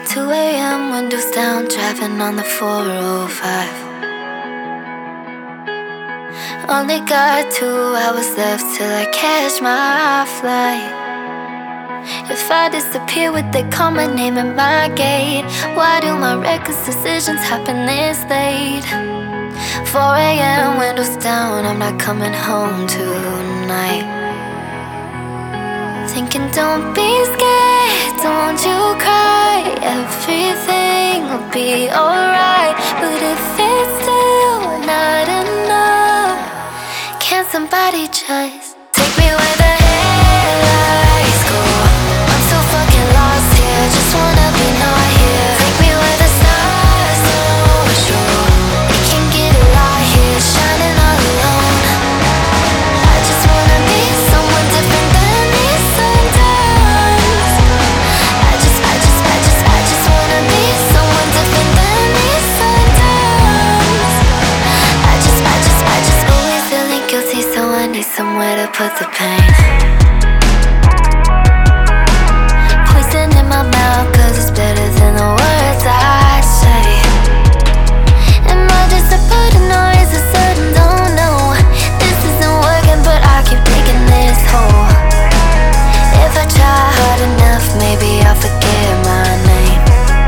2 a.m., windows down, driving on the 405. Only got 2 hours left till I catch my flight. If I disappear, would they call my name at my gate? Why do my reckless decisions happen this late? 4 a.m., windows down, I'm not coming home tonight. Thinking, don't be scared, don't you cry. Everything will be alright. But if it's still not enough, can somebody just take me where the headlights go? I'm so fucking lost here, just wanna be not here. Take me where the stars don't show. It can get a lot here, shining all alone. I just wanna be someone different than these sometimes. I just wanna be someone different than these sometimes. I just always feeling guilty, so I need somewhere to put the pain. Poison in my mouth, cause it's better than the words I say. Am I just a part of noise, a sudden don't know? This isn't working, but I keep digging this hole. If I try hard enough, maybe I'll forget my name.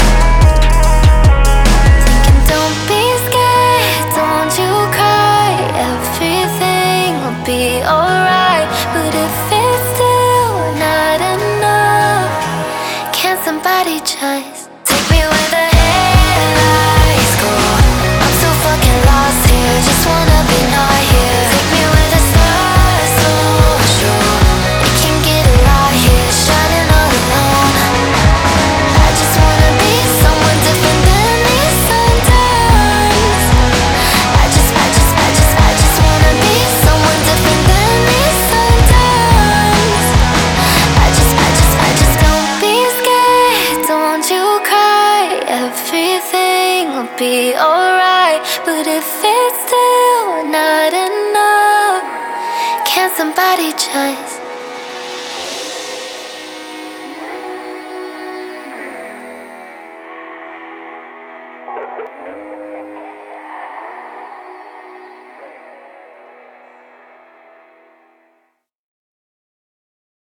Thinking, don't be scared, don't you cry. Everything will be alright. But if it's still not enough, can somebody just take me where the headlights go? I'm so fucking lost here, just wanna be not here. Take me where the stars don't show. It can get a lot here, shining all alone. I just wanna be someone different than these sometimes. I just wanna be someone different than these sometimes. I just don't be scared, don't you cry. Everything will be alright. But if it's still not enough, can somebody just